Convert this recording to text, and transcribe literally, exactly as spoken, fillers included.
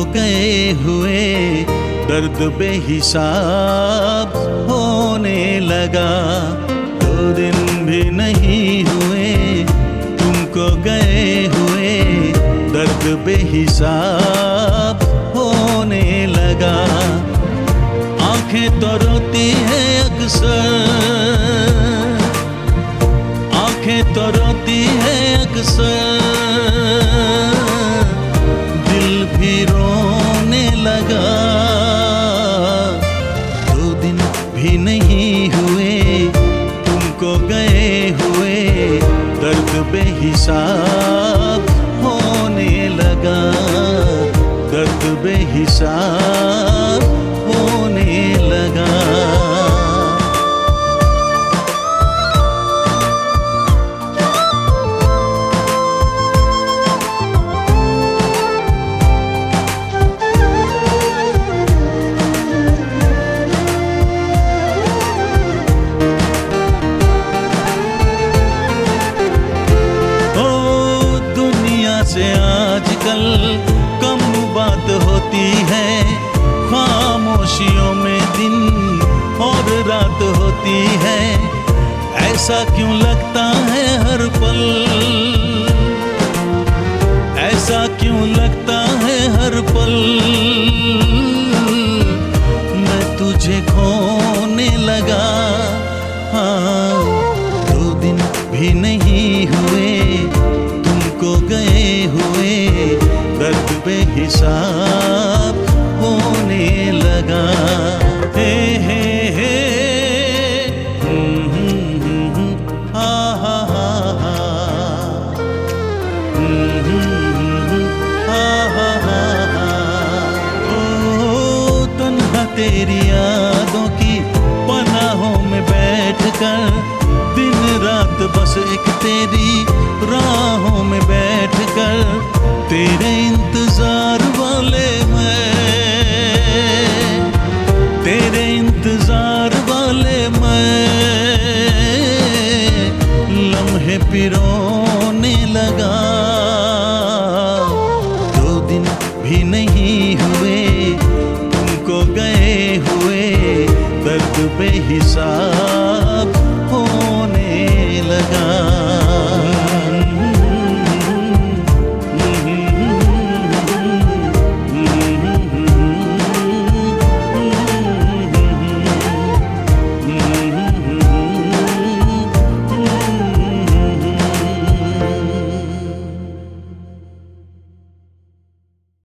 गए हुए दर्द बेहिसाब होने लगा। दो दिन भी नहीं हुए तुमको गए हुए दर्द बेहिसाब होने लगा। आंखें तो रोती है अक्सर, आंखें तो रोती है अक्सर, दिल भी रोने लगा। दो दिन भी नहीं हुए तुमको गए हुए दर्द बेहिसाब होने लगा। दर्द बेहिसाब होने लगा। से आजकल कम बात होती है, खामोशियों में दिन और रात होती है। ऐसा क्यों लगता है हर पल, ऐसा क्यों लगता है हर पल, मैं तुझे खोने लगा। हाँ, दो दिन भी नहीं हुए को गए हुए दर्द बेहिसाब होने लगा। हे हे हे हा हा हा हा हा हा। ओ तन्हा तेरी यादों की पनाहों में बैठकर दिन रात बस एक तेरी राहों में बैठकर तेरे इंतजार वाले मैं, तेरे इंतजार वाले मैं लम्हे पिरोने लगा। दो दिन भी नहीं हुए